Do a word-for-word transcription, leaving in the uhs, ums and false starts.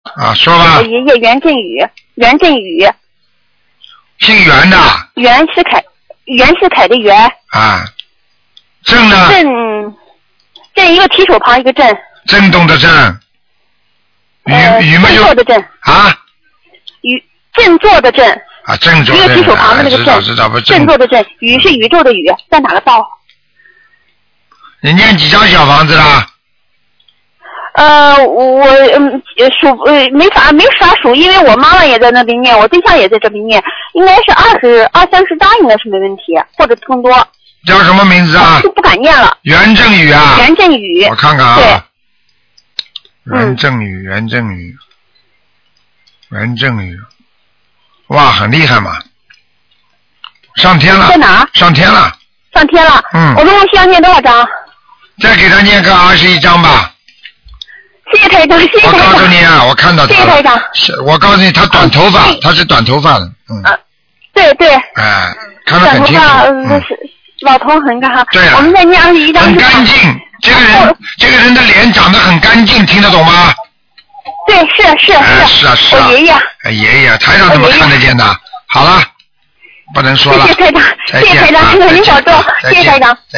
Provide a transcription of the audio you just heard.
啊，说吧。 我爷爷袁振宇，袁振宇。 姓袁的。 袁世凯，袁世凯的袁。 啊。振呢？ 振，振一个提手旁一个振。 震动的震。雨、呃、雨嘛就。 振作的振。 啊。 雨振作的振。 啊，振作的。 一个提手旁的那个振。 知道不？ 振作的振，宇是宇宙的宇，在哪个道？ 你念几张小房子啦？ 呃，我嗯数呃没法没法数，因为我妈妈也在那边念，我对象也在这边念，应该是二十二三十张，应该是没问题，或者更多。 叫什么名字啊？ 就不敢念了。 袁振宇啊。 袁振宇。 我看看啊。 对。 袁振宇，袁振宇，袁振宇，哇，很厉害嘛！上天了。 在哪？ 上天了。 上天了。 嗯。 我们需要念多少张？ 再给他念个二十一张吧。 谢谢台长，谢谢台长。 我告诉你啊，我看到他了。 谢谢台长。 我告诉你，他短头发，他是短头发的，嗯。 啊，对对。 哎，看得很清楚。 短头发，是老头很干哈。 对了。 我们再念二十一张。 很干净，这个人，这个人的脸长得很干净，听得懂吗？ 对，是是是。 是啊是啊。 我爷爷。 哎爷爷，台长怎么看得见的？好了，不能说了。 谢谢台长，谢谢台长，台长您保重，谢谢台长。